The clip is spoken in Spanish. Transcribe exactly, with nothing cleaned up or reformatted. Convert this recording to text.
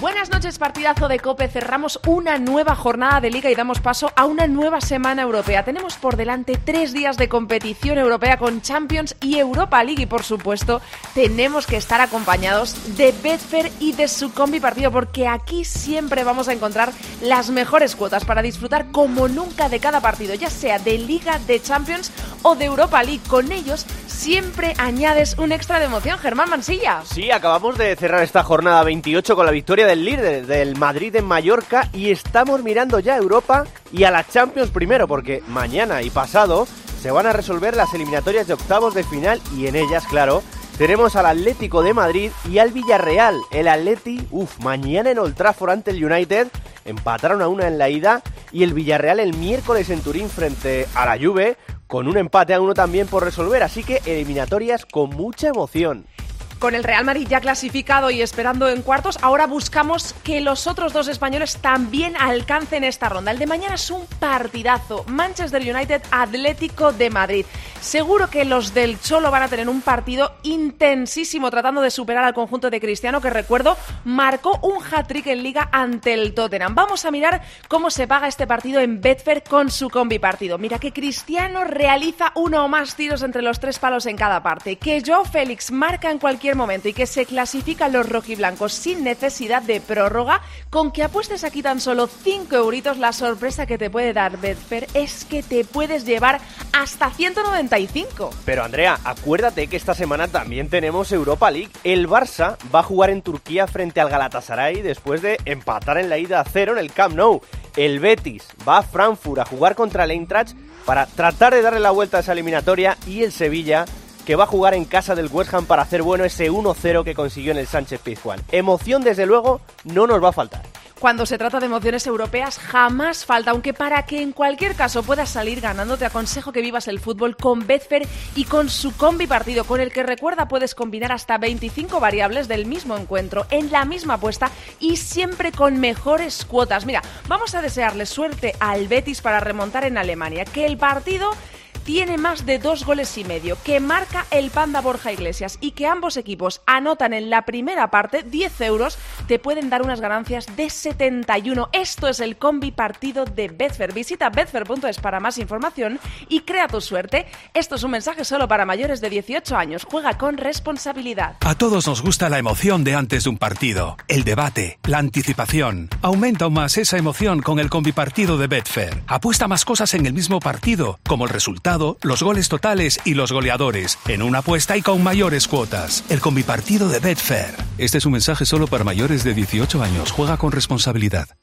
Buenas noches, partidazo de COPE. Cerramos una nueva jornada de Liga y damos paso a una nueva semana europea. Tenemos por delante tres días de competición europea con Champions y Europa League y, por supuesto, tenemos que estar acompañados de Betfair y de su combi partido, porque aquí siempre vamos a encontrar las mejores cuotas para disfrutar como nunca de cada partido, ya sea de Liga, de Champions o de Europa League. Con ellos siempre añades un extra de emoción. Germán Mansilla. Sí, acabamos de cerrar esta jornada veintiocho con la victoria del líder, del Madrid en Mallorca, y estamos mirando ya a Europa y a la Champions primero, porque mañana y pasado se van a resolver las eliminatorias de octavos de final y en ellas, claro, tenemos al Atlético de Madrid y al Villarreal. El Atleti, uff, mañana en Old Trafford ante el United, empataron a una en la ida, y el Villarreal el miércoles en Turín frente a la Juve, con un empate a uno también por resolver, así que eliminatorias con mucha emoción. Con el Real Madrid ya clasificado y esperando en cuartos, ahora buscamos que los otros dos españoles también alcancen esta ronda. El de mañana es un partidazo. Manchester United, Atlético de Madrid. Seguro que los del Cholo van a tener un partido intensísimo tratando de superar al conjunto de Cristiano, que recuerdo marcó un hat-trick en Liga ante el Tottenham. Vamos a mirar cómo se paga este partido en Betfair con su combi partido. Mira que Cristiano realiza uno o más tiros entre los tres palos en cada parte, que Joao Félix marca en cualquier momento y que se clasifican los rojiblancos sin necesidad de prórroga. Con que apuestes aquí tan solo cinco euritos, la sorpresa que te puede dar Betfair es que te puedes llevar hasta ciento noventa y cinco. Pero Andrea, acuérdate que esta semana también tenemos Europa League. El Barça va a jugar en Turquía frente al Galatasaray después de empatar en la ida a cero en el Camp Nou. El Betis va a Frankfurt a jugar contra el Eintracht para tratar de darle la vuelta a esa eliminatoria, y el Sevilla, que va a jugar en casa del West Ham para hacer bueno ese uno cero que consiguió en el Sánchez-Pizjuán. Emoción, desde luego, no nos va a faltar. Cuando se trata de emociones europeas jamás falta, aunque para que en cualquier caso puedas salir ganando, te aconsejo que vivas el fútbol con Betfair y con su combi partido, con el que, recuerda, puedes combinar hasta veinticinco variables del mismo encuentro en la misma apuesta y siempre con mejores cuotas. Mira, vamos a desearle suerte al Betis para remontar en Alemania, que el partido tiene más de dos goles y medio, que marca el Panda Borja Iglesias y que ambos equipos anotan en la primera parte diez euros, te pueden dar unas ganancias de setenta y uno. Esto es el combi partido de Betfair. Visita betfair punto es para más información y crea tu suerte. Esto es un mensaje solo para mayores de dieciocho años. Juega con responsabilidad. A todos nos gusta la emoción de antes de un partido, el debate, la anticipación. Aumenta aún más esa emoción con el combi partido de Betfair. Apuesta más cosas en el mismo partido, como el resultado, los goles totales y los goleadores, en una apuesta y con mayores cuotas. El combipartido de Betfair. Este es un mensaje solo para mayores de dieciocho años. Juega con responsabilidad.